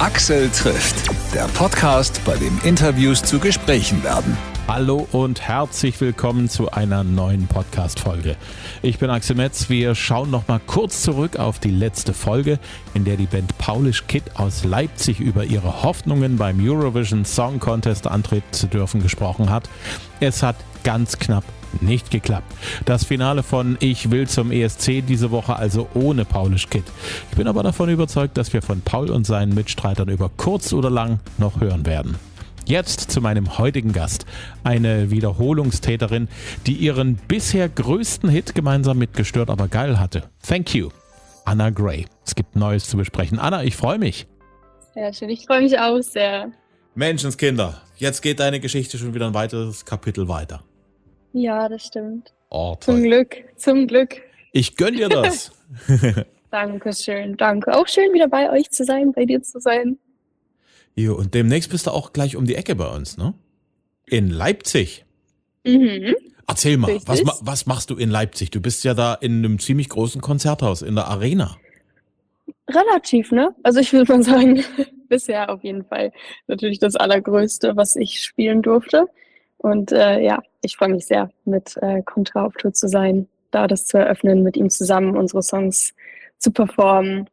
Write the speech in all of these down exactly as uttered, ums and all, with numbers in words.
Axel trifft, der Podcast, bei dem Interviews zu Gesprächen werden. Hallo und herzlich willkommen zu einer neuen Podcast-Folge. Ich bin Axel Metz. Wir schauen noch mal kurz zurück auf die letzte Folge, in der die Band Paulish Kid aus Leipzig über ihre Hoffnungen beim Eurovision Song Contest antreten zu dürfen gesprochen hat. Es hat ganz knapp nicht geklappt. Das Finale von Ich will zum E S C diese Woche also ohne Paulish Kid. Ich bin aber davon überzeugt, dass wir von Paul und seinen Mitstreitern über kurz oder lang noch hören werden. Jetzt zu meinem heutigen Gast, eine Wiederholungstäterin, die ihren bisher größten Hit gemeinsam mit Gestört aber geil hatte. Thank you, Anna Gray. Es gibt Neues zu besprechen. Anna, ich freue mich. Ja, schön. Ich freue mich auch sehr. Menschenskinder, jetzt geht deine Geschichte schon wieder ein weiteres Kapitel weiter. Ja, das stimmt. Oh, toll. Zum Glück, zum Glück. Ich gönn dir das. Dankeschön, danke. Auch schön wieder bei euch zu sein, bei dir zu sein. Jo, und demnächst bist du auch gleich um die Ecke bei uns, ne? In Leipzig. Mhm. Erzähl mal, was, Richtig. was machst du in Leipzig? Du bist ja da in einem ziemlich großen Konzerthaus, in der Arena. Relativ, ne? Also ich würde mal sagen, bisher auf jeden Fall natürlich das Allergrößte, was ich spielen durfte. Und äh, ja, ich freue mich sehr, mit äh, Contra auf Tour zu sein, da das zu eröffnen, mit ihm zusammen unsere Songs zu performen.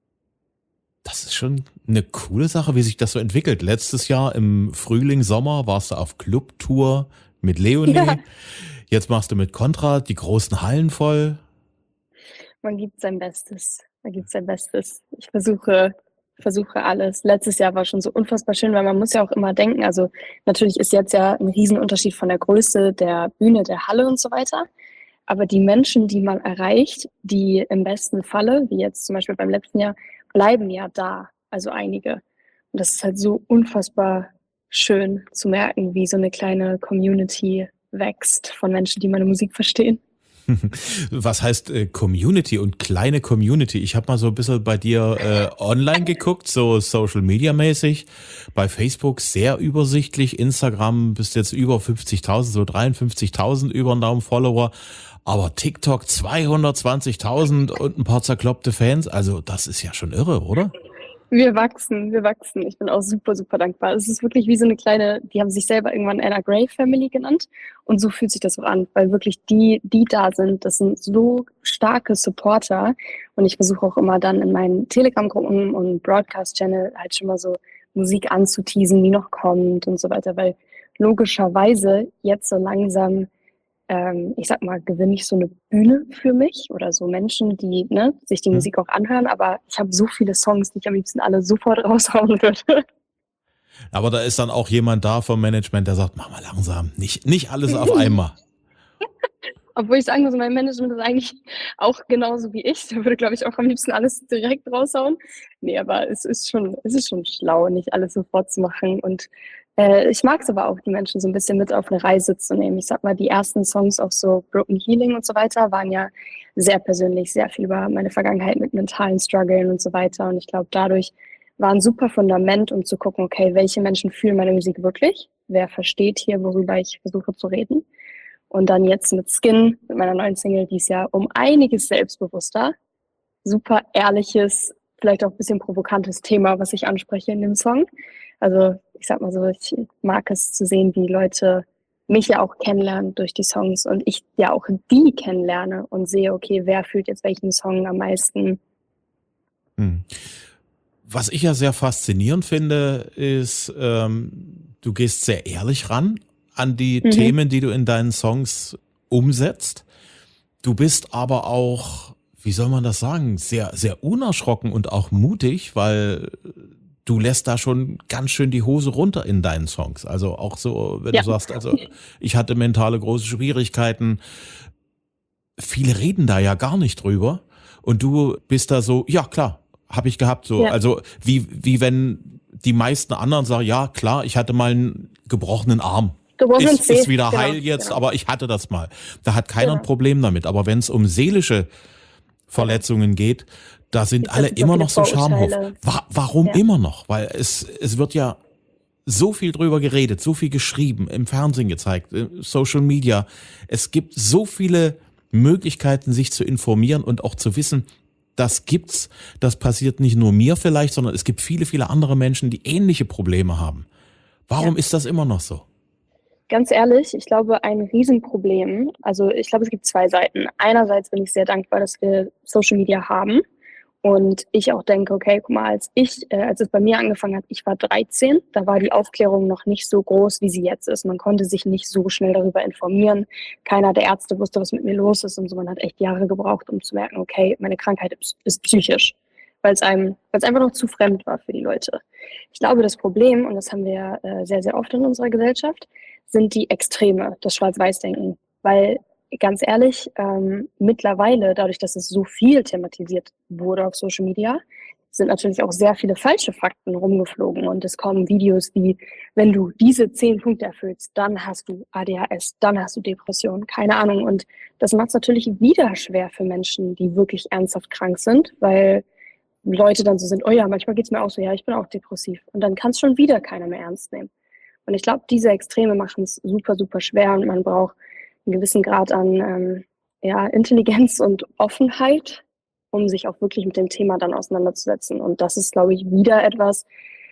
Das ist schon eine coole Sache, wie sich das so entwickelt. Letztes Jahr im Frühling, Sommer warst du auf Clubtour mit Leonie. Ja. Jetzt machst du mit Contra die großen Hallen voll. Man gibt sein Bestes. Man gibt sein Bestes. Ich versuche, versuche alles. Letztes Jahr war schon so unfassbar schön, weil man muss ja auch immer denken, also natürlich ist jetzt ja ein Riesenunterschied von der Größe der Bühne, der Halle und so weiter. Aber die Menschen, die man erreicht, die im besten Falle, wie jetzt zum Beispiel beim letzten Jahr, bleiben ja da. Also einige. Und das ist halt so unfassbar schön zu merken, wie so eine kleine Community wächst von Menschen, die meine Musik verstehen. Was heißt äh, Community und kleine Community? Ich habe mal so ein bisschen bei dir äh, online geguckt, so Social Media mäßig. Bei Facebook sehr übersichtlich. Instagram bist jetzt über fünfzigtausend, so dreiundfünfzigtausend über den Daumen Follower. Aber TikTok zweihundertzwanzigtausend und ein paar zerkloppte Fans. Also das ist ja schon irre, oder? Wir wachsen, wir wachsen. Ich bin auch super, super dankbar. Es ist wirklich wie so eine kleine, die haben sich selber irgendwann Anna Gray Family genannt. Und so fühlt sich das auch an, weil wirklich die, die da sind, das sind so starke Supporter. Und ich versuche auch immer dann in meinen Telegram-Gruppen und Broadcast-Channel halt schon mal so Musik anzuteasen, die noch kommt und so weiter. Weil logischerweise jetzt so langsam, ähm, ich sag mal, gewinne ich so eine Bühne für mich oder so Menschen, die ne, sich die Mhm. Musik auch anhören, aber ich habe so viele Songs, die ich am liebsten alle sofort raushauen würde. Aber da ist dann auch jemand da vom Management, der sagt, mach mal langsam, nicht, nicht alles auf einmal. Obwohl ich sagen muss, mein Management ist eigentlich auch genauso wie ich. Der würde, glaube ich, auch am liebsten alles direkt raushauen. Nee, aber es ist schon, es ist schon schlau, nicht alles sofort zu machen. Und äh, ich mag es aber auch, die Menschen so ein bisschen mit auf eine Reise zu nehmen. Ich sag mal, die ersten Songs, auch so Broken Healing und so weiter, waren ja sehr persönlich, sehr viel über meine Vergangenheit mit mentalen Struggeln und so weiter. Und ich glaube, dadurch war ein super Fundament, um zu gucken, okay, welche Menschen fühlen meine Musik wirklich? Wer versteht hier, worüber ich versuche zu reden? Und dann jetzt mit Skin, mit meiner neuen Single, die ist ja um einiges selbstbewusster. Super ehrliches, vielleicht auch ein bisschen provokantes Thema, was ich anspreche in dem Song. Also ich sag mal so, ich mag es zu sehen, wie Leute mich ja auch kennenlernen durch die Songs und ich ja auch die kennenlerne und sehe, okay, wer fühlt jetzt welchen Song am meisten. Hm. Was ich ja sehr faszinierend finde, ist, ähm, du gehst sehr ehrlich ran an die Mhm. Themen, die du in deinen Songs umsetzt. Du bist aber auch, wie soll man das sagen, sehr, sehr unerschrocken und auch mutig, weil du lässt da schon ganz schön die Hose runter in deinen Songs. Also auch so, wenn Ja. du sagst, also ich hatte mentale große Schwierigkeiten. Viele reden da ja gar nicht drüber. Und du bist da so, ja klar, habe ich gehabt. So, Ja. also wie, wie wenn die meisten anderen sagen, ja klar, ich hatte mal einen gebrochenen Arm. Gebrochenen Ist, Zeh, ist wieder genau, heil jetzt, genau. aber ich hatte das mal. Da hat keiner ein Genau. Problem damit. Aber wenn es um seelische Verletzungen geht, da sind Gibt alle es so immer viele noch so Schamhof. Vorurteile. Wa warum Ja. immer noch? Weil es, es wird ja so viel drüber geredet, so viel geschrieben, im Fernsehen gezeigt, in Social Media. Es gibt so viele Möglichkeiten, sich zu informieren und auch zu wissen, das gibt's, das passiert nicht nur mir vielleicht, sondern es gibt viele, viele andere Menschen, die ähnliche Probleme haben. Warum Ja. ist das immer noch so? Ganz ehrlich, ich glaube, ein Riesenproblem, also ich glaube, es gibt zwei Seiten. Einerseits bin ich sehr dankbar, dass wir Social Media haben und ich auch denke, okay, guck mal, als ich, äh, als es bei mir angefangen hat, ich war dreizehn, da war die Aufklärung noch nicht so groß, wie sie jetzt ist. Man konnte sich nicht so schnell darüber informieren. Keiner der Ärzte wusste, was mit mir los ist und so. Man hat echt Jahre gebraucht, um zu merken, okay, meine Krankheit ist, ist psychisch, weil es einem, weil es einfach noch zu fremd war für die Leute. Ich glaube, das Problem, und das haben wir äh, sehr, sehr oft in unserer Gesellschaft, sind die Extreme, das Schwarz-Weiß-Denken. Weil, ganz ehrlich, ähm, mittlerweile, dadurch, dass es so viel thematisiert wurde auf Social Media, sind natürlich auch sehr viele falsche Fakten rumgeflogen. Und es kommen Videos wie, wenn du diese zehn Punkte erfüllst, dann hast du A D H S, dann hast du Depression, keine Ahnung. Und das macht es natürlich wieder schwer für Menschen, die wirklich ernsthaft krank sind, weil Leute dann so sind, oh ja, manchmal geht's mir auch so, ja, ich bin auch depressiv. Und dann kann es schon wieder keiner mehr ernst nehmen. Und ich glaube, diese Extreme machen es super, super schwer und man braucht einen gewissen Grad an ähm, ja, Intelligenz und Offenheit, um sich auch wirklich mit dem Thema dann auseinanderzusetzen. Und das ist, glaube ich, wieder etwas,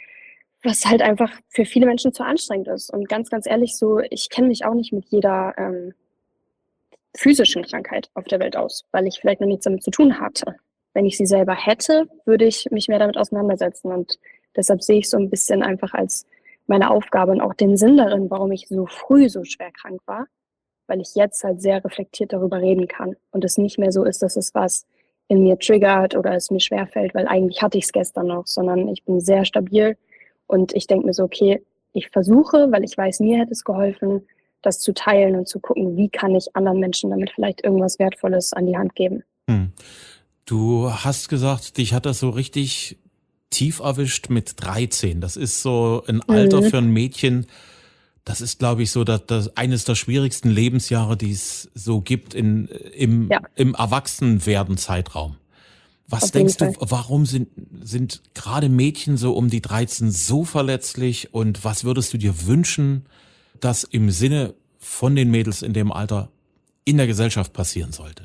was halt einfach für viele Menschen zu anstrengend ist. Und ganz, ganz ehrlich, so, ich kenne mich auch nicht mit jeder ähm, physischen Krankheit auf der Welt aus, weil ich vielleicht noch nichts damit zu tun hatte. Wenn ich sie selber hätte, würde ich mich mehr damit auseinandersetzen. Und deshalb sehe ich so ein bisschen einfach als meine Aufgabe und auch den Sinn darin, warum ich so früh so schwer krank war, weil ich jetzt halt sehr reflektiert darüber reden kann und es nicht mehr so ist, dass es was in mir triggert oder es mir schwerfällt, weil eigentlich hatte ich es gestern noch, sondern ich bin sehr stabil und ich denke mir so, okay, ich versuche, weil ich weiß, mir hätte es geholfen, das zu teilen und zu gucken, wie kann ich anderen Menschen damit vielleicht irgendwas Wertvolles an die Hand geben. Hm. Du hast gesagt, dich hat das so richtig tief erwischt mit dreizehn. Das ist so ein Alter Mhm. für ein Mädchen. Das ist, glaube ich, so das, das eines der schwierigsten Lebensjahre, die es so gibt in, im, Ja. im Erwachsenwerden-Zeitraum. Was Auf jeden denkst du, Fall. warum sind, sind gerade Mädchen so um die dreizehn so verletzlich und was würdest du dir wünschen, dass im Sinne von den Mädels in dem Alter in der Gesellschaft passieren sollte?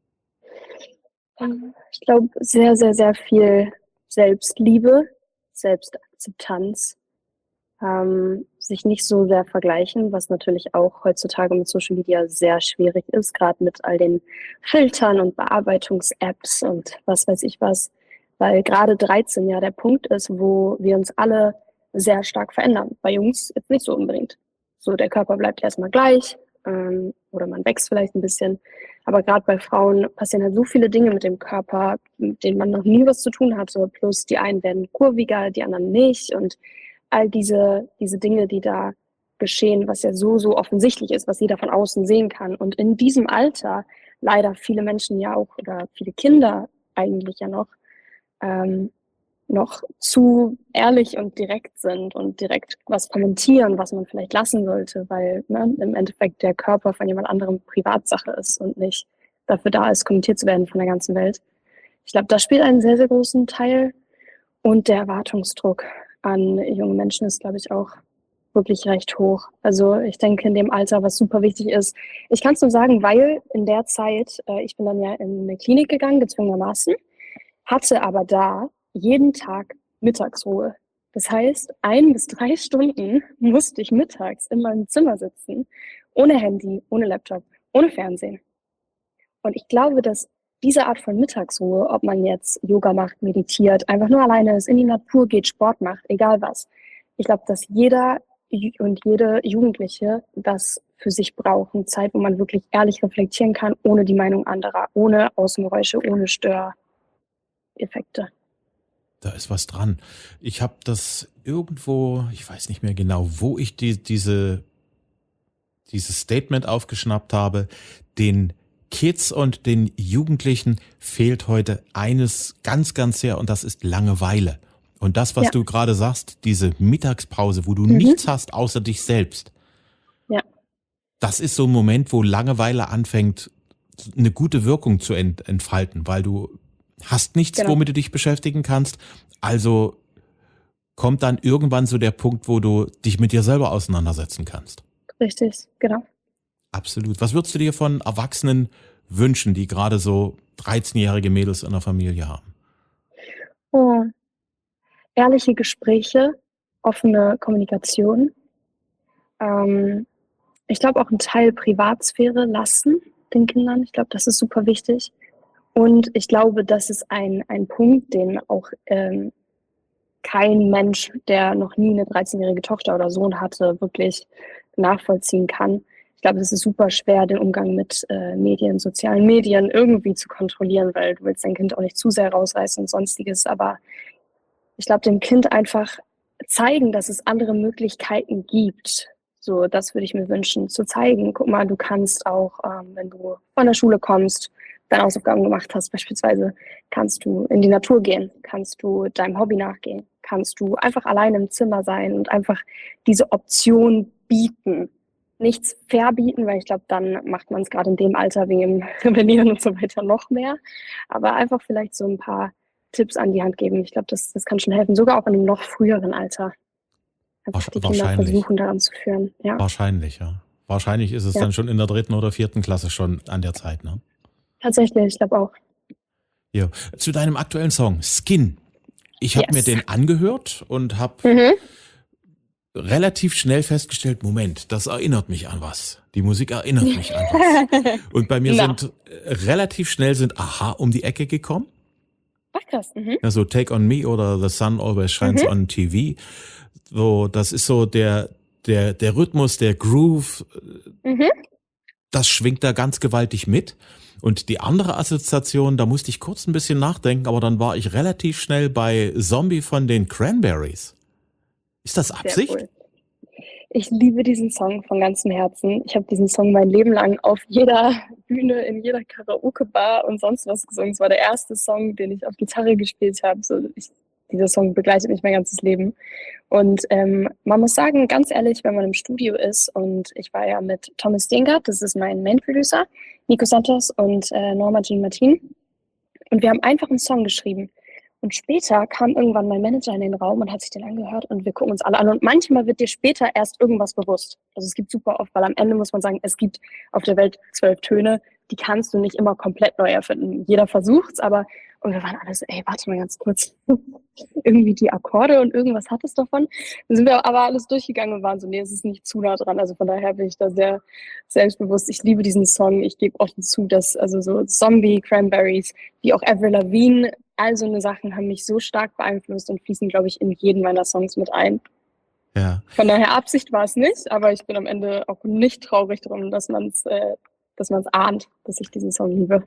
Ich glaube, sehr, sehr, sehr viel Selbstliebe, Selbstakzeptanz, ähm, sich nicht so sehr vergleichen, was natürlich auch heutzutage mit Social Media sehr schwierig ist, gerade mit all den Filtern und Bearbeitungs-Apps und was weiß ich was, weil gerade dreizehn ja der Punkt ist, wo wir uns alle sehr stark verändern. Bei Jungs jetzt nicht so unbedingt. So, der Körper bleibt erstmal gleich, ähm, oder man wächst vielleicht ein bisschen. Aber gerade bei Frauen passieren halt so viele Dinge mit dem Körper, mit denen man noch nie was zu tun hatte. Plus die einen werden kurviger, die anderen nicht. Und all diese, diese Dinge, die da geschehen, was ja so, so offensichtlich ist, was jeder von außen sehen kann. Und in diesem Alter leider viele Menschen ja auch, oder viele Kinder eigentlich ja noch, ähm, noch zu ehrlich und direkt sind und direkt was kommentieren, was man vielleicht lassen sollte, weil ne, im Endeffekt der Körper von jemand anderem Privatsache ist und nicht dafür da ist, kommentiert zu werden von der ganzen Welt. Ich glaube, das spielt einen sehr, sehr großen Teil und der Erwartungsdruck an junge Menschen ist, glaube ich, auch wirklich recht hoch. Also ich denke in dem Alter, was super wichtig ist, ich kann es nur sagen, weil in der Zeit, äh, ich bin dann ja in eine Klinik gegangen, gezwungenermaßen, hatte aber da jeden Tag Mittagsruhe. Das heißt, ein bis drei Stunden musste ich mittags in meinem Zimmer sitzen, ohne Handy, ohne Laptop, ohne Fernsehen. Und ich glaube, dass diese Art von Mittagsruhe, ob man jetzt Yoga macht, meditiert, einfach nur alleine ist, in die Natur geht, Sport macht, egal was. Ich glaube, dass jeder und jede Jugendliche das für sich braucht. Eine Zeit, wo man wirklich ehrlich reflektieren kann, ohne die Meinung anderer, ohne Außengeräusche, ohne Störeffekte. Da ist was dran. Ich habe das irgendwo, ich weiß nicht mehr genau, wo ich die, diese, dieses Statement aufgeschnappt habe. Den Kids und den Jugendlichen fehlt heute eines ganz, ganz sehr und das ist Langeweile. Und das, was Ja. du gerade sagst, diese Mittagspause, wo du Mhm. nichts hast außer dich selbst. Ja. Das ist so ein Moment, wo Langeweile anfängt, eine gute Wirkung zu ent- entfalten, weil du hast nichts, Genau. womit du dich beschäftigen kannst. Also kommt dann irgendwann so der Punkt, wo du dich mit dir selber auseinandersetzen kannst. Richtig, genau. Absolut. Was würdest du dir von Erwachsenen wünschen, die gerade so dreizehnjährige Mädels in der Familie haben? Oh, ehrliche Gespräche, offene Kommunikation. Ähm, ich glaube auch einen Teil Privatsphäre lassen den Kindern. Ich glaube, das ist super wichtig. Und ich glaube, das ist ein, ein Punkt, den auch ähm, kein Mensch, der noch nie eine dreizehnjährige Tochter oder Sohn hatte, wirklich nachvollziehen kann. Ich glaube, es ist super schwer, den Umgang mit äh, Medien, sozialen Medien irgendwie zu kontrollieren, weil du willst dein Kind auch nicht zu sehr rausreißen und sonstiges. Aber ich glaube, dem Kind einfach zeigen, dass es andere Möglichkeiten gibt. So, das würde ich mir wünschen, zu zeigen. Guck mal, du kannst auch, ähm, wenn du von der Schule kommst, deine Hausaufgaben gemacht hast, beispielsweise, kannst du in die Natur gehen, kannst du deinem Hobby nachgehen, kannst du einfach allein im Zimmer sein und einfach diese Option bieten. Nichts verbieten, weil ich glaube, dann macht man es gerade in dem Alter wegen dem Rebellieren und so weiter noch mehr. Aber einfach vielleicht so ein paar Tipps an die Hand geben. Ich glaube, das, das kann schon helfen, sogar auch in einem noch früheren Alter. Einfach die Kinder versuchen, daran zu führen. Ja. Wahrscheinlich, ja. Wahrscheinlich ist es Ja. dann schon in der dritten oder vierten Klasse schon an der Zeit, ne? Tatsächlich, ich glaube auch. Ja. Zu deinem aktuellen Song, Skin. Ich habe Yes. mir den angehört und habe Mhm. relativ schnell festgestellt, Moment, das erinnert mich an was. Die Musik erinnert mich an was. Und bei mir Na. sind äh, relativ schnell sind Aha um die Ecke gekommen. Ach krass. Mhm. Also Take on Me oder The Sun Always Shines Mhm. on T V. So, das ist so der, der, der Rhythmus, der Groove, Mhm. das schwingt da ganz gewaltig mit. Und die andere Assoziation, da musste ich kurz ein bisschen nachdenken, aber dann war ich relativ schnell bei Zombie von den Cranberries. Ist das Sehr Absicht? cool. Ich liebe diesen Song von ganzem Herzen. Ich habe diesen Song mein Leben lang auf jeder Bühne, in jeder Karaoke-Bar und sonst was gesungen. Es war der erste Song, den ich auf Gitarre gespielt habe. So, ich, dieser Song begleitet mich mein ganzes Leben. Und ähm, man muss sagen, ganz ehrlich, wenn man im Studio ist, und ich war ja mit Thomas Dengert, das ist mein Main-Producer, Nico Santos und äh, Norma Jean Martin. Und wir haben einfach einen Song geschrieben. Und später kam irgendwann mein Manager in den Raum und hat sich den angehört und wir gucken uns alle an. Und manchmal wird dir später erst irgendwas bewusst. Also es gibt super oft, weil am Ende muss man sagen, es gibt auf der Welt zwölf Töne, die kannst du nicht immer komplett neu erfinden. Jeder versucht's, aber und wir waren alle so, ey, warte mal ganz kurz. Irgendwie die Akkorde und irgendwas hat es davon. Dann sind wir aber alles durchgegangen und waren so, nee, es ist nicht zu nah dran. Also von daher bin ich da sehr selbstbewusst. Ich liebe diesen Song. Ich gebe offen zu, dass also so Zombie, Cranberries, wie auch Avril Lavigne, all so eine Sachen haben mich so stark beeinflusst und fließen, glaube ich, in jeden meiner Songs mit ein. Ja. Von daher Absicht war es nicht, aber ich bin am Ende auch nicht traurig drum, dass man es äh, dass man es ahnt, dass ich diesen Song liebe.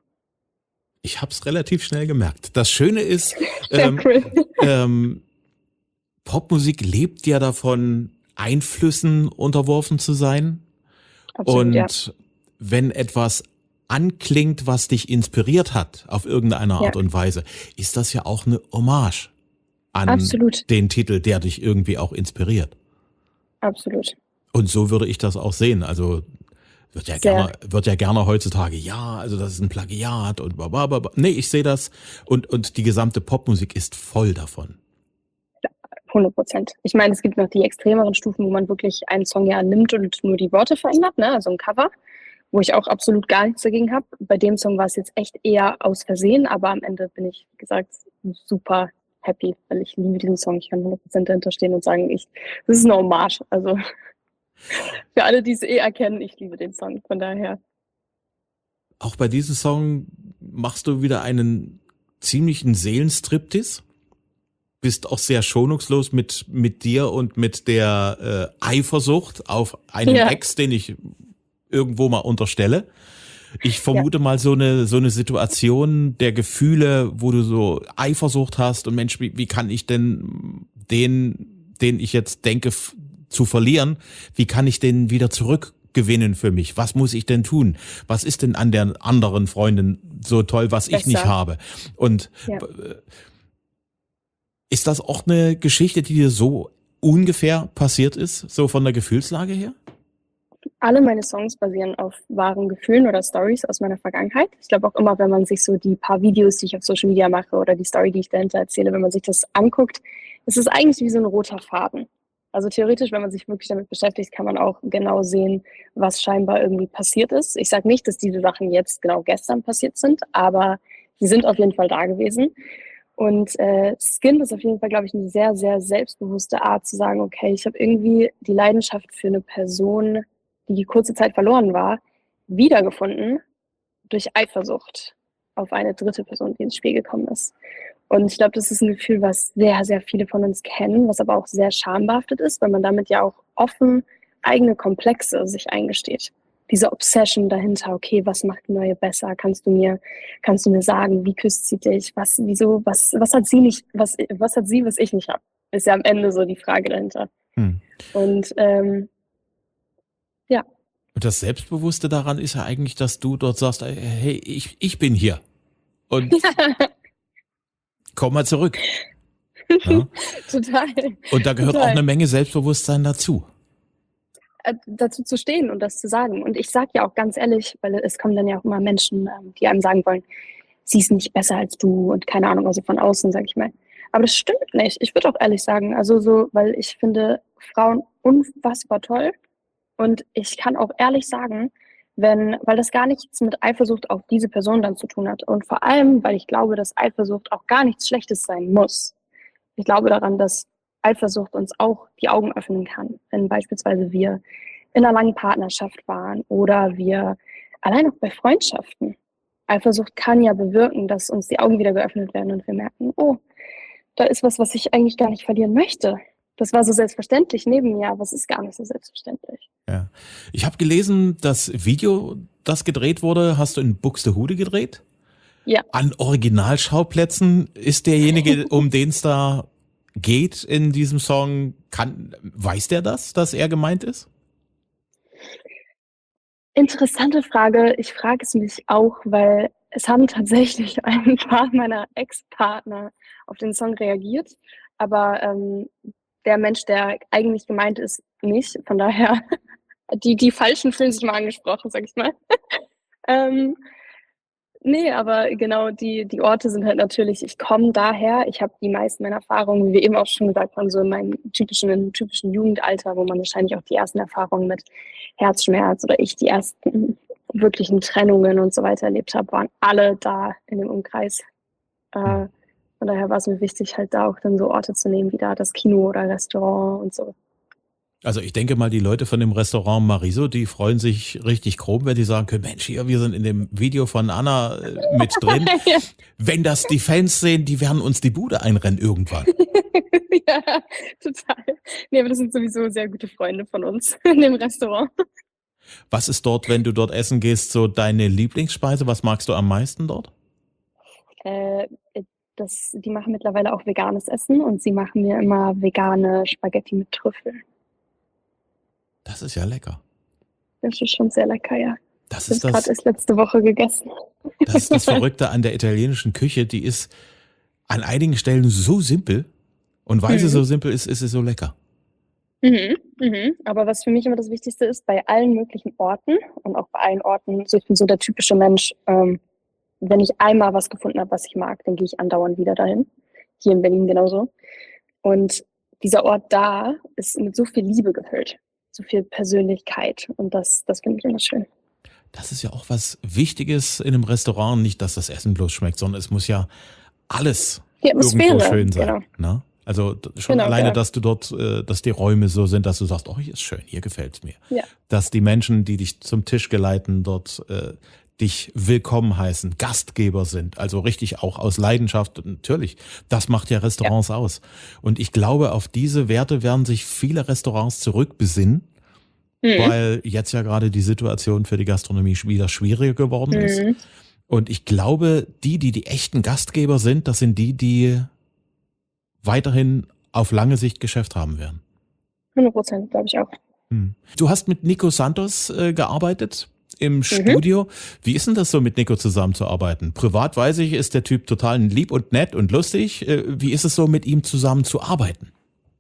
Ich habe es relativ schnell gemerkt. Das Schöne ist, Sehr ähm, cool. ähm, Popmusik lebt ja davon, Einflüssen unterworfen zu sein. Absolut, Und ja. wenn etwas anklingt, was dich inspiriert hat, auf irgendeine Art Ja. und Weise, ist das ja auch eine Hommage an Absolut. den Titel, der dich irgendwie auch inspiriert. Absolut. Und so würde ich das auch sehen. Also wird ja Sehr. gerne, wird ja gerne heutzutage, ja, also das ist ein Plagiat und blablabla. Nee, ich sehe das und, und die gesamte Popmusik ist voll davon. hundert Prozent. Ich meine, es gibt noch die extremeren Stufen, wo man wirklich einen Song ja nimmt und nur die Worte verändert, ne? Also ein Cover, wo ich auch absolut gar nichts dagegen habe. Bei dem Song war es jetzt echt eher aus Versehen, aber am Ende bin ich, wie gesagt, super happy, weil ich liebe diesen Song. Ich kann hundert Prozent dahinter stehen und sagen, ich, das ist eine Hommage. Also für alle, die es eh erkennen, ich liebe den Song. Von daher. Auch bei diesem Song machst du wieder einen ziemlichen Seelenstriptease. Bist auch sehr schonungslos mit, mit dir und mit der äh, Eifersucht auf einen Ja. Ex, den ich irgendwo mal unterstelle. Ich vermute mal so eine, so eine Situation der Gefühle, wo du so Eifersucht hast und Mensch, wie, wie kann ich denn den, den ich jetzt denke f- zu verlieren, wie kann ich den wieder zurückgewinnen für mich? Was muss ich denn tun? Was ist denn an der anderen Freundin so toll, was ich Besser. nicht habe? Und Ja. äh, ist das auch eine Geschichte, die dir so ungefähr passiert ist, so von der Gefühlslage her? Alle meine Songs basieren auf wahren Gefühlen oder Stories aus meiner Vergangenheit. Ich glaube auch immer, wenn man sich so die paar Videos, die ich auf Social Media mache oder die Story, die ich dahinter erzähle, wenn man sich das anguckt, ist es eigentlich wie so ein roter Faden. Also theoretisch, wenn man sich wirklich damit beschäftigt, kann man auch genau sehen, was scheinbar irgendwie passiert ist. Ich sage nicht, dass diese Sachen jetzt genau gestern passiert sind, aber sie sind auf jeden Fall da gewesen. Und äh, Skin ist auf jeden Fall, glaube ich, eine sehr, sehr selbstbewusste Art zu sagen, okay, ich habe irgendwie die Leidenschaft für eine Person, die kurze Zeit verloren war, wiedergefunden durch Eifersucht auf eine dritte Person, die ins Spiel gekommen ist. Und ich glaube, das ist ein Gefühl, was sehr, sehr viele von uns kennen, was aber auch sehr schambehaftet ist, weil man damit ja auch offen eigene Komplexe sich eingesteht. Diese Obsession dahinter, okay, was macht die Neue besser? Kannst du mir, kannst du mir sagen, wie küsst sie dich? Was, wieso, was, was hat sie nicht, was, was hat sie, was ich nicht habe? Ist ja am Ende so die Frage dahinter. Hm. Und ähm, ja. Und das Selbstbewusste daran ist ja eigentlich, dass du dort sagst, hey, ich, ich bin hier. Und komm mal zurück. Ja? Total. Und da gehört Total. auch eine Menge Selbstbewusstsein dazu. Äh, dazu zu stehen und das zu sagen. Und ich sage ja auch ganz ehrlich, weil es kommen dann ja auch immer Menschen, ähm, die einem sagen wollen, sie ist nicht besser als du und keine Ahnung, also von außen, sage ich mal. Aber das stimmt nicht. Ich würde auch ehrlich sagen, also so, weil ich finde Frauen unfassbar toll und ich kann auch ehrlich sagen, wenn, weil das gar nichts mit Eifersucht auf diese Person dann zu tun hat und vor allem, weil ich glaube, dass Eifersucht auch gar nichts Schlechtes sein muss. Ich glaube daran, dass Eifersucht uns auch die Augen öffnen kann, wenn beispielsweise wir in einer langen Partnerschaft waren oder wir allein auch bei Freundschaften. Eifersucht kann ja bewirken, dass uns die Augen wieder geöffnet werden und wir merken, oh, da ist was, was ich eigentlich gar nicht verlieren möchte. Das war so selbstverständlich neben mir, aber es ist gar nicht so selbstverständlich. Ja. Ich habe gelesen, das Video, das gedreht wurde, hast du in Buxtehude gedreht? Ja. An Originalschauplätzen ist derjenige, um den es da geht in diesem Song, kann, weiß der das, dass er gemeint ist? Interessante Frage. Ich frage es mich auch, weil es haben tatsächlich ein paar meiner Ex-Partner auf den Song reagiert, aber ähm, der Mensch, der eigentlich gemeint ist, nicht. Von daher, die, die Falschen fühlen sich mal angesprochen, sag ich mal. ähm, Nee, aber genau, die, die Orte sind halt natürlich, ich komme daher, ich habe die meisten meiner Erfahrungen, wie wir eben auch schon gesagt haben, so in meinem typischen, in typischen Jugendalter, wo man wahrscheinlich auch die ersten Erfahrungen mit Herzschmerz oder ich die ersten wirklichen Trennungen und so weiter erlebt habe, waren alle da in dem Umkreis. Äh, von daher war es mir wichtig, halt da auch dann so Orte zu nehmen, wie da das Kino oder Restaurant und so. Also ich denke mal, die Leute von dem Restaurant Mariso, die freuen sich richtig grob, wenn die sagen können, Mensch, hier, wir sind in dem Video von Anna äh, mit drin. Ja. Wenn das die Fans sehen, die werden uns die Bude einrennen irgendwann. Ja, total. Nee, aber das sind sowieso sehr gute Freunde von uns in dem Restaurant. Was ist dort, wenn du dort essen gehst, so deine Lieblingsspeise? Was magst du am meisten dort? Äh, das, die machen mittlerweile auch veganes Essen und sie machen mir immer vegane Spaghetti mit Trüffeln. Das ist ja lecker. Das ist schon sehr lecker, ja. Das Ich ist habe das, gerade erst letzte Woche gegessen. das ist das Verrückte an der italienischen Küche. Die ist an einigen Stellen so simpel. Und weil Mhm. sie so simpel ist, ist sie so lecker. Mhm, mhm. Aber was für mich immer das Wichtigste ist, bei allen möglichen Orten und auch bei allen Orten, so ich bin so der typische Mensch, ähm, wenn ich einmal was gefunden habe, was ich mag, dann gehe ich andauernd wieder dahin. Hier in Berlin genauso. Und dieser Ort da ist mit so viel Liebe gefüllt, so viel Persönlichkeit und das, das finde ich immer schön. Das ist ja auch was Wichtiges in einem Restaurant. Nicht, dass das Essen bloß schmeckt, sondern es muss ja alles Die irgendwo Atmosphäre, schön sein. genau. Ne? Also d- schon Genau, alleine, ja. dass du dort, äh, dass die Räume so sind, dass du sagst, oh, hier ist schön, hier gefällt's mir. Ja. Dass die Menschen, die dich zum Tisch geleiten, dort äh, dich willkommen heißen, Gastgeber sind, also richtig auch aus Leidenschaft, natürlich. Das macht ja Restaurants aus. Und ich glaube, auf diese Werte werden sich viele Restaurants zurückbesinnen, Mhm. weil jetzt ja gerade die Situation für die Gastronomie wieder schwieriger geworden ist. Mhm. Und ich glaube, die, die die echten Gastgeber sind, das sind die, die weiterhin auf lange Sicht Geschäft haben werden. hundert Prozent, glaube ich auch. Hm. Du hast mit Nico Santos äh, gearbeitet im Studio. Wie ist denn das so, mit Nico zusammenzuarbeiten? Privat weiß ich, ist der Typ total lieb und nett und lustig. Äh, wie ist es so, mit ihm zusammen zu arbeiten?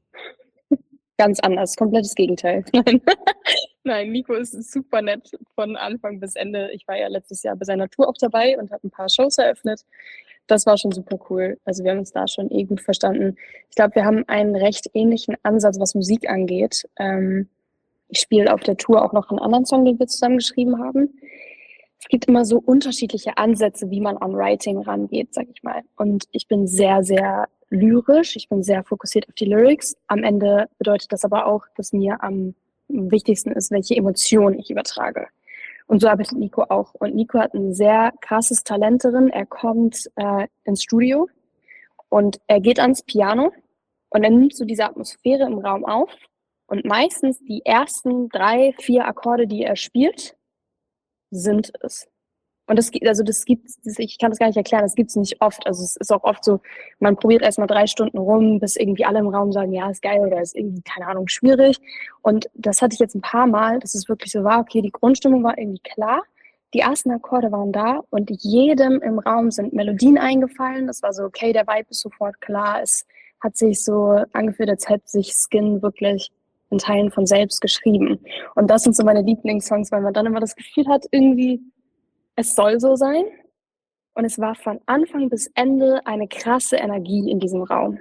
Ganz anders, komplettes Gegenteil. Nein. Nein, Nico ist super nett von Anfang bis Ende. Ich war ja letztes Jahr bei seiner Tour auch dabei und habe ein paar Shows eröffnet. das war schon super cool. Also wir haben uns da schon eh gut verstanden. Ich glaube, wir haben einen recht ähnlichen Ansatz, was Musik angeht. Ähm, ich spiele auf der Tour auch noch einen anderen Song, den wir zusammen geschrieben haben. Es gibt immer so unterschiedliche Ansätze, wie man an Writing rangeht, sag ich mal. Und ich bin sehr, sehr lyrisch. Ich bin sehr fokussiert auf die Lyrics. Am Ende bedeutet das aber auch, dass mir am wichtigsten ist, welche Emotionen ich übertrage. Und so arbeitet Nico auch. Und Nico hat ein sehr krasses Talent darin. Er kommt äh, ins Studio und er geht ans Piano und er nimmt so diese Atmosphäre im Raum auf. Und meistens die ersten drei, vier Akkorde, die er spielt, sind es. Und das gibt, also das gibt's, das, ich kann das gar nicht erklären, das gibt's nicht oft. Also es ist auch oft so, man probiert erstmal drei Stunden rum, bis irgendwie alle im Raum sagen, ja, ist geil oder ist irgendwie, keine Ahnung, schwierig. Und das hatte ich jetzt ein paar Mal, dass es wirklich so war, okay, die Grundstimmung war irgendwie klar, die ersten Akkorde waren da und jedem im Raum sind Melodien eingefallen. Das war so, okay, der Vibe ist sofort klar. Es hat sich so angefühlt, als hätte sich Skin wirklich in Teilen von selbst geschrieben. Und das sind so meine Lieblingssongs, weil man dann immer das Gefühl hat, irgendwie, es soll so sein. Und es war von Anfang bis Ende eine krasse Energie in diesem Raum.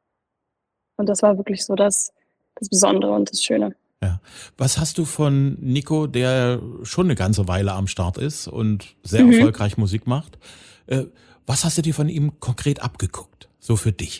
Und das war wirklich so das, das Besondere und das Schöne. Ja. Was hast du von Nico, der schon eine ganze Weile am Start ist und sehr Mhm. erfolgreich Musik macht? Äh, was hast du dir von ihm konkret abgeguckt? So für dich?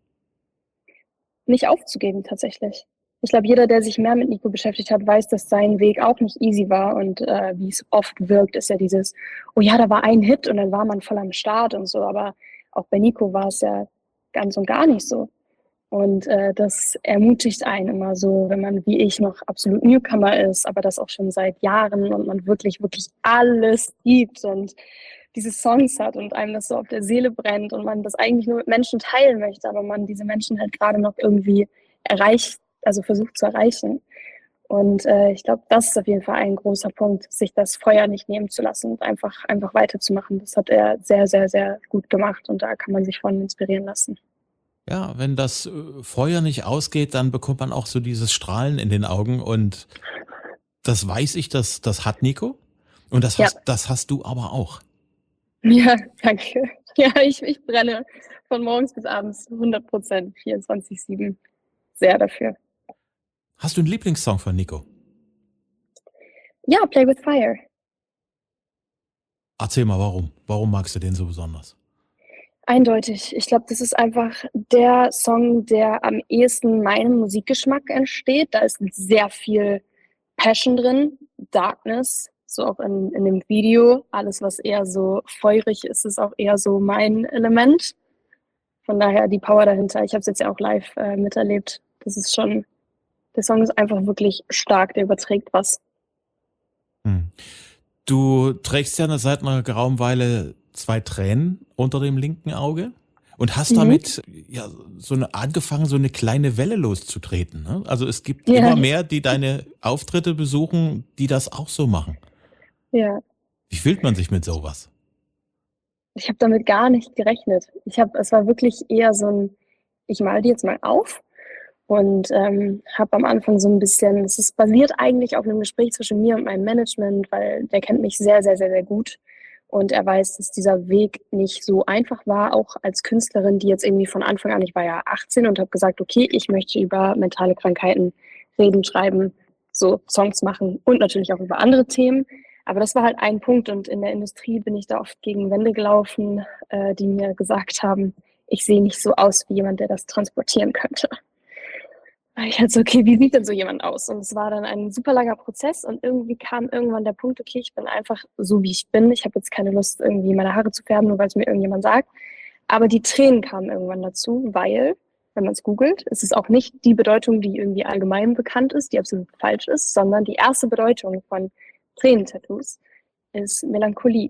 Nicht aufzugeben tatsächlich. Ich glaube, jeder, der sich mehr mit Nico beschäftigt hat, weiß, dass sein Weg auch nicht easy war. Und äh, wie es oft wirkt, ist ja dieses, oh ja, da war ein Hit und dann war man voll am Start und so. Aber auch bei Nico war es ja ganz und gar nicht so. Und äh, das ermutigt einen immer so, wenn man wie ich noch absolut Newcomer ist, aber das auch schon seit Jahren und man wirklich, wirklich alles gibt und diese Songs hat und einem das so auf der Seele brennt und man das eigentlich nur mit Menschen teilen möchte, aber man diese Menschen halt gerade noch irgendwie erreicht, also versucht zu erreichen. Und äh, ich glaube, das ist auf jeden Fall ein großer Punkt, sich das Feuer nicht nehmen zu lassen und einfach, einfach weiterzumachen. Das hat er sehr, sehr, sehr gut gemacht und da kann man sich von inspirieren lassen. Ja, wenn das äh, Feuer nicht ausgeht, dann bekommt man auch so dieses Strahlen in den Augen und das weiß ich, das, das hat Nico und das Ja. hast, das hast du aber auch. Ja, danke. Ja, ich, ich brenne von morgens bis abends hundert Prozent, vierundzwanzig sieben sehr dafür. Hast du einen Lieblingssong von Nico? Ja, Play with Fire. Erzähl mal, warum? Warum magst du den so besonders? Eindeutig. Ich glaube, das ist einfach der Song, der am ehesten meinem Musikgeschmack entsteht. Da ist sehr viel Passion drin, Darkness, so auch in, in dem Video. Alles, was eher so feurig ist, ist auch eher so mein Element. Von daher die Power dahinter. Ich habe es jetzt ja auch live äh, miterlebt. Das ist schon, der Song ist einfach wirklich stark, der überträgt was. Hm. Du trägst ja seit einer geraumen Weile zwei Tränen unter dem linken Auge und hast Mhm. damit ja so eine angefangen, so eine kleine Welle loszutreten. Ne? Also es gibt Ja. immer mehr, die deine Auftritte besuchen, die das auch so machen. Ja. Wie fühlt man sich mit sowas? Ich habe damit gar nicht gerechnet. Ich habe, es war wirklich eher so ein, ich mal die jetzt mal auf und ähm, habe am Anfang so ein bisschen, es ist basiert eigentlich auf einem Gespräch zwischen mir und meinem Management, weil der kennt mich sehr, sehr, sehr, sehr gut und er weiß, dass dieser Weg nicht so einfach war, auch als Künstlerin, die jetzt irgendwie von Anfang an, ich war ja achtzehn und habe gesagt, okay, ich möchte über mentale Krankheiten reden, schreiben, so Songs machen und natürlich auch über andere Themen. Aber das war halt ein Punkt und in der Industrie bin ich da oft gegen Wände gelaufen, äh, die mir gesagt haben, ich sehe nicht so aus wie jemand, der das transportieren könnte. Ich hatte so, okay, wie sieht denn so jemand aus? Und es war dann ein super langer Prozess und irgendwie kam irgendwann der Punkt, okay, ich bin einfach so, wie ich bin. Ich habe jetzt keine Lust, irgendwie meine Haare zu färben, nur weil es mir irgendjemand sagt. Aber die Tränen kamen irgendwann dazu, weil, wenn man es googelt, ist es auch nicht die Bedeutung, die irgendwie allgemein bekannt ist, die absolut falsch ist, sondern die erste Bedeutung von Tränentattoos ist Melancholie.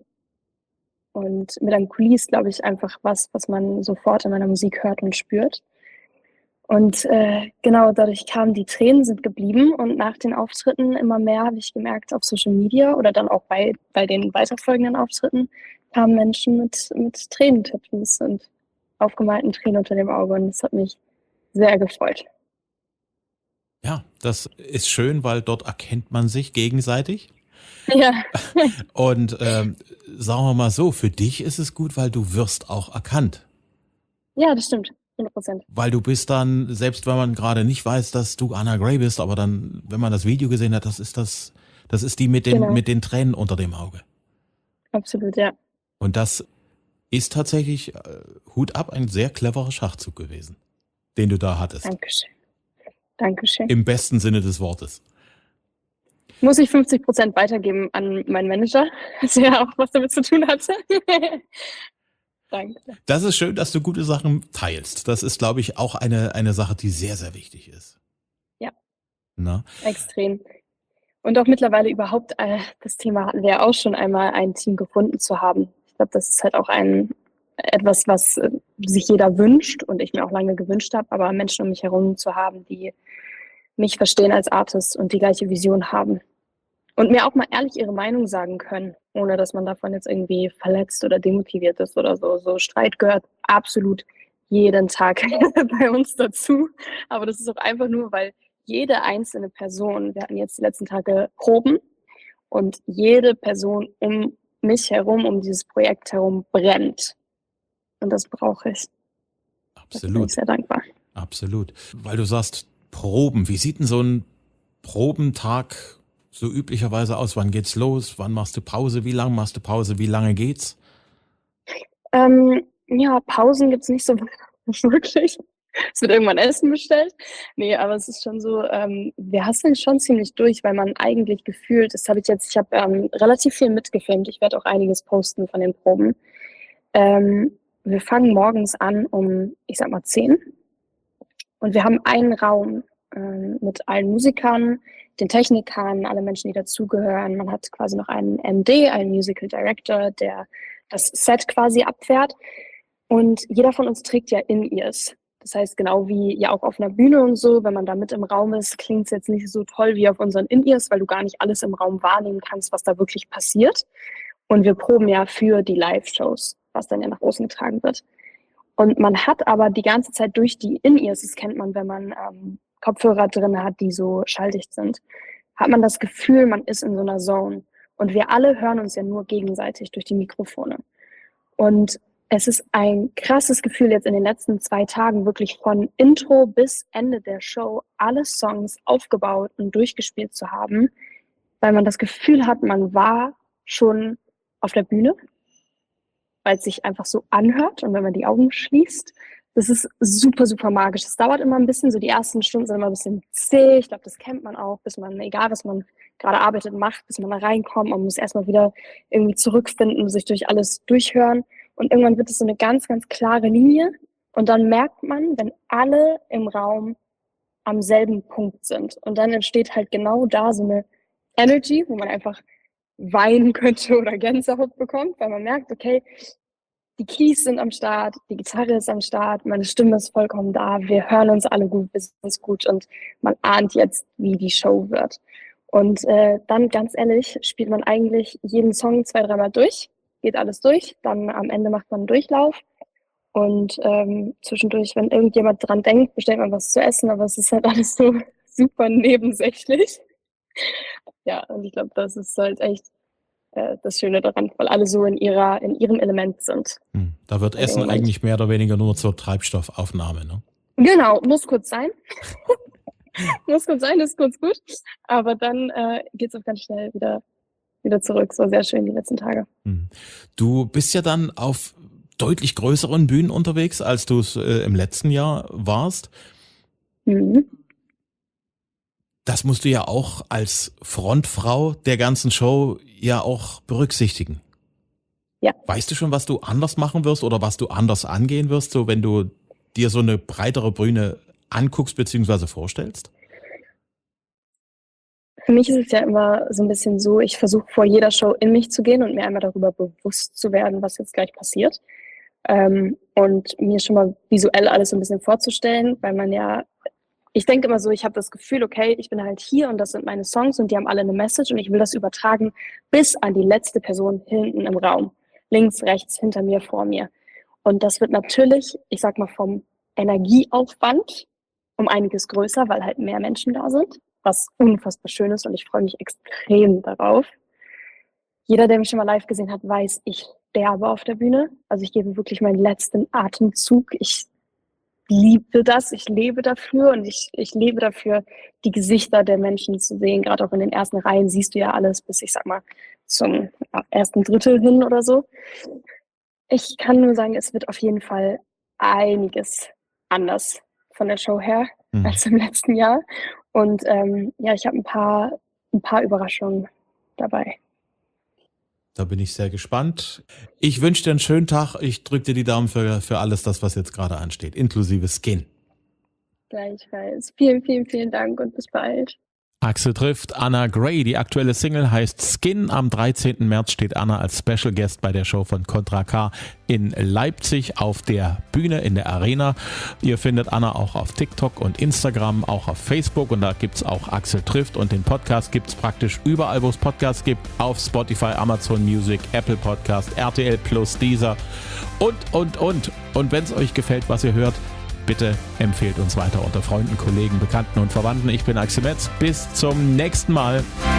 Und Melancholie ist, glaube ich, einfach was, was man sofort in meiner Musik hört und spürt. Und äh, genau dadurch kamen die Tränen, sind geblieben. Und nach den Auftritten immer mehr habe ich gemerkt auf Social Media oder dann auch bei, bei den weiterfolgenden Auftritten kamen Menschen mit, mit Tränentattoos und aufgemalten Tränen unter dem Auge. Und das hat mich sehr gefreut. Ja, das ist schön, weil dort erkennt man sich gegenseitig. Ja, Und ähm, sagen wir mal so, für dich ist es gut, weil du wirst auch erkannt. ja, das stimmt. hundert Prozent. Weil du bist dann, selbst wenn man gerade nicht weiß, dass du Anna Gray bist, aber dann, wenn man das Video gesehen hat, das ist das, das ist die mit den, Genau, mit den Tränen unter dem Auge. absolut, ja. Und das ist tatsächlich, äh, Hut ab, ein sehr cleverer Schachzug gewesen, den du da hattest. Dankeschön. Dankeschön. Im besten Sinne des Wortes. Muss ich fünfzig Prozent weitergeben an meinen Manager, was ja auch was damit zu tun hatte. Danke. Das ist schön, dass du gute Sachen teilst. Das ist, glaube ich, auch eine, eine Sache, die sehr, sehr wichtig ist. Ja, Na? extrem. Und auch mittlerweile überhaupt, äh, das Thema hatten wir ja auch schon einmal, ein Team gefunden zu haben. Ich glaube, das ist halt auch ein etwas, was äh, sich jeder wünscht und ich mir auch lange gewünscht habe, aber Menschen um mich herum zu haben, die mich verstehen als Artist und die gleiche Vision haben. Und mir auch mal ehrlich ihre Meinung sagen können, ohne dass man davon jetzt irgendwie verletzt oder demotiviert ist oder so. So Streit gehört absolut jeden Tag bei uns dazu. Aber das ist auch einfach nur, weil jede einzelne Person, wir hatten jetzt die letzten Tage Proben und jede Person um mich herum, um dieses Projekt herum brennt. Und das brauche ich. Da bin Absolut. ich sehr dankbar. Absolut. Weil du sagst, Proben. Wie sieht denn so ein Probentag so üblicherweise aus? Wann geht's los? Wann machst du Pause? Wie lange machst du Pause? Wie lange geht's? Ähm, ja, Pausen gibt's nicht so wirklich. Es wird irgendwann Essen bestellt. Nee, aber es ist schon so, ähm, wir hasseln schon ziemlich durch, weil man eigentlich gefühlt, das habe ich jetzt, ich habe ähm, relativ viel mitgefilmt. Ich werde auch einiges posten von den Proben. Ähm, wir fangen morgens an um, ich sag mal, zehn. Und wir haben einen Raum ähm, mit allen Musikern, den Technikern, alle Menschen, die dazugehören. Man hat quasi noch einen M D, einen Musical Director, der das Set quasi abfährt. Und jeder von uns trägt ja In-Ears. Das heißt, genau wie ja auch auf einer Bühne und so, wenn man da mit im Raum ist, klingt es jetzt nicht so toll wie auf unseren In-Ears, weil du gar nicht alles im Raum wahrnehmen kannst, was da wirklich passiert. Und wir proben ja für die Live-Shows, was dann ja nach außen getragen wird. Und man hat aber die ganze Zeit durch die In-Ears, das kennt man, wenn man ähm, Kopfhörer drin hat, die so schalldicht sind, hat man das Gefühl, man ist in so einer Zone. Und wir alle hören uns ja nur gegenseitig durch die Mikrofone. Und es ist ein krasses Gefühl, jetzt in den letzten zwei Tagen wirklich von Intro bis Ende der Show alle Songs aufgebaut und durchgespielt zu haben, weil man das Gefühl hat, man war schon auf der Bühne, weil es sich einfach so anhört und wenn man die Augen schließt. Das ist super, super magisch. Es dauert immer ein bisschen, so die ersten Stunden sind immer ein bisschen zäh. Ich glaube, das kennt man auch, bis man, egal was man gerade arbeitet, macht, bis man da reinkommt. Man muss erstmal wieder irgendwie zurückfinden, sich durch alles durchhören. Und irgendwann wird es so eine ganz, ganz klare Linie. Und dann merkt man, wenn alle im Raum am selben Punkt sind. Und dann entsteht halt genau da so eine Energy, wo man einfach weinen könnte oder Gänsehaut bekommt, weil man merkt, okay, die Keys sind am Start, die Gitarre ist am Start, meine Stimme ist vollkommen da, wir hören uns alle gut, wir sind uns gut und man ahnt jetzt, wie die Show wird. Und äh, dann, ganz ehrlich, spielt man eigentlich jeden Song zwei, dreimal durch, geht alles durch, dann am Ende macht man einen Durchlauf und ähm, zwischendurch, wenn irgendjemand dran denkt, bestellt man was zu essen, aber es ist halt alles so super nebensächlich. Ja, und ich glaube, das ist halt echt äh, das Schöne daran, weil alle so in ihrer, in ihrem Element sind. Hm. Da wird In dem Essen Moment. eigentlich mehr oder weniger nur zur Treibstoffaufnahme, ne? Genau, muss kurz sein. muss kurz sein, ist kurz gut. Aber dann äh, geht's auch ganz schnell wieder, wieder zurück. So sehr schön die letzten Tage. Hm. Du bist ja dann auf deutlich größeren Bühnen unterwegs, als du es äh, im letzten Jahr warst. Mhm. Das musst du ja auch als Frontfrau der ganzen Show ja auch berücksichtigen. Ja. Weißt du schon, was du anders machen wirst oder was du anders angehen wirst, so wenn du dir so eine breitere Bühne anguckst bzw. vorstellst? Für mich ist es ja immer so ein bisschen so, ich versuche vor jeder Show in mich zu gehen und mir einmal darüber bewusst zu werden, was jetzt gleich passiert. Ähm, und mir schon mal visuell alles so ein bisschen vorzustellen, weil man ja, ich denke immer so, ich habe das Gefühl, okay, ich bin halt hier und das sind meine Songs und die haben alle eine Message und ich will das übertragen bis an die letzte Person hinten im Raum. Links, rechts, hinter mir, vor mir. Und das wird natürlich, ich sag mal, vom Energieaufwand um einiges größer, weil halt mehr Menschen da sind, was unfassbar schön ist und ich freue mich extrem darauf. jeder, der mich schon mal live gesehen hat, weiß, ich sterbe auf der Bühne. Also ich gebe wirklich meinen letzten Atemzug. Ich liebe das, ich lebe dafür und ich, ich lebe dafür, die Gesichter der Menschen zu sehen. Gerade auch in den ersten Reihen siehst du ja alles bis, ich sag mal, zum ersten Drittel hin oder so. Ich kann nur sagen, es wird auf jeden Fall einiges anders von der Show her mhm. als im letzten Jahr. Und ähm, ja, ich habe ein paar, ein paar Überraschungen dabei. Da bin ich sehr gespannt. Ich wünsche dir einen schönen Tag. Ich drücke dir die Daumen für, für alles das, was jetzt gerade ansteht, inklusive Skin. Gleichfalls. Vielen, vielen, vielen Dank und bis bald. Axel trifft Anna Gray. Die aktuelle Single heißt Skin. Am dreizehnten März steht Anna als Special Guest bei der Show von Contra K in Leipzig auf der Bühne in der Arena. Ihr findet Anna auch auf TikTok und Instagram, auch auf Facebook, und da gibt es auch Axel trifft, und den Podcast gibt es praktisch überall, wo es Podcasts gibt, auf Spotify, Amazon Music, Apple Podcast, R T L Plus, Deezer und, und, und. Und wenn es euch gefällt, was ihr hört, bitte empfehlt uns weiter unter Freunden, Kollegen, Bekannten und Verwandten. Ich bin Axel Metz. Bis zum nächsten Mal.